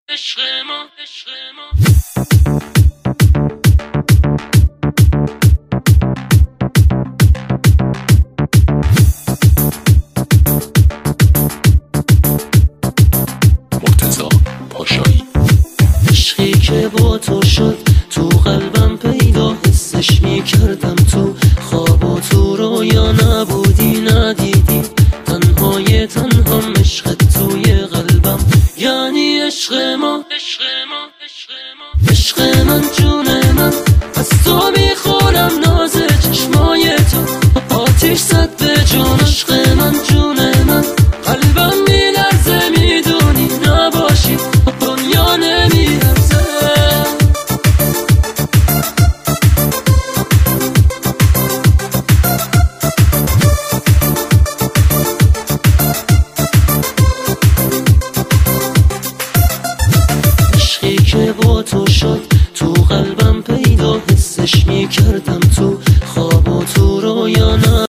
عشق ما مرتضی پاشایی. عشقی که با تو شد تو قلبم پیدا، حسش میکردم تو خواب و تو رویا، نبودی ندیدی تنهای تنهام، عشقت توی قلبم یعنی عشق ما. عشق من جون من، از تو میخورم ناز چشمای تو، آتیش زد به جون. عشق من جون من، قلبم میلرزه میدونی نباشی دنیا نمیارزه. عشقی که با تو شد تو قلبم پیدا، حسش میکردم تو